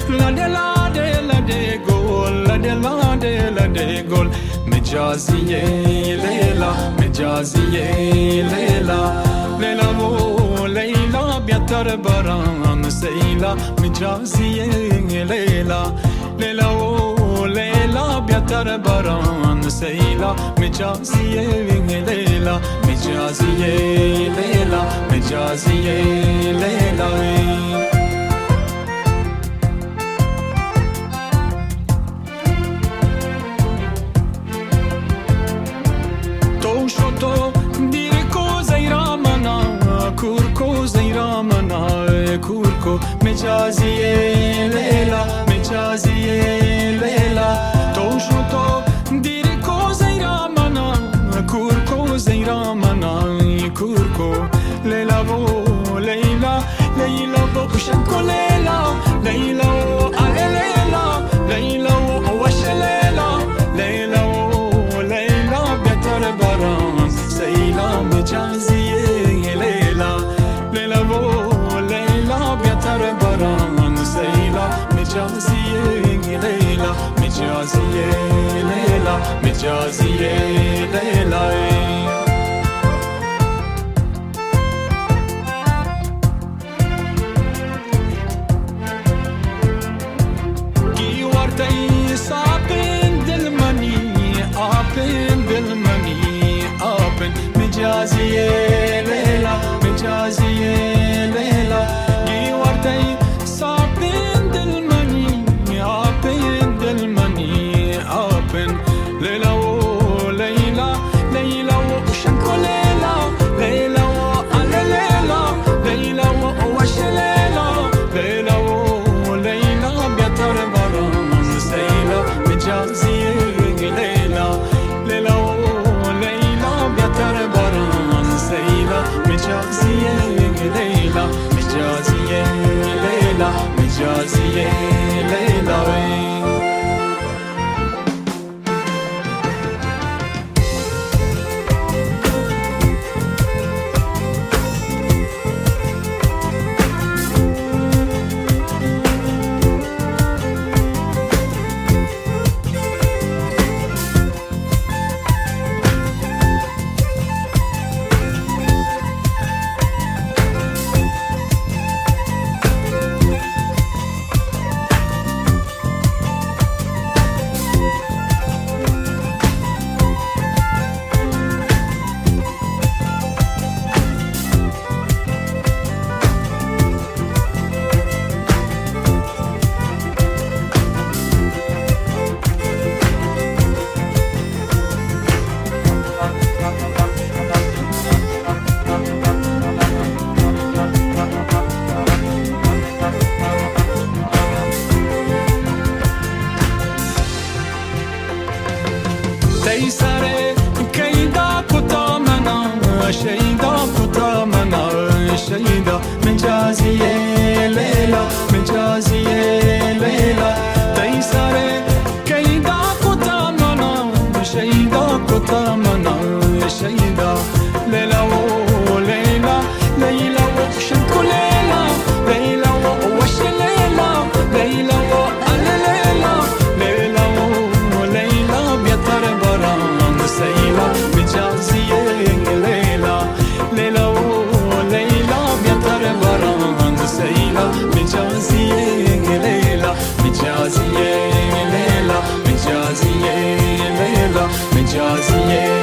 لا دي لا دي لا دي قول لا دي لا دي لا دي قول مجازية ليلى مجازية ليلى ليلى مو ليلى بيتر بران سيلى مجازية ليلى ليلى مو ليلى بيتر بران سيلى مجازية ليلى مجازية ليلى مجازية ليلى كوركو زيرامنا كوركو مجازية ليلى مجازية ليلى توشوتو ديركو زيرامنا كوركو زيرامنا كوركو ليلى بو ليلى ليلى بو شنكو ليلى ليلى ليلى ليلى وش ليلى ليلى ليلى بيتر بران سيلى مجازية مجازية ليلى مجازية ليلى مجازية ليلى كي وردي صابن دلمني آبن دلمني آبن مجازية ليلى مجازية ليلى كي وردي مجازية ليلى تيسري كيدا كتامنا شيدا كتامنا شيدا مجازية ليلى مجازية ليلى تيسري كيدا كتامنا شيدا كتامنا شيدا ليلى وليلى ليلى وشنكو ليلى ليلى وش ليلى ليلى مجازية ليلى مجازية ليلى مجازية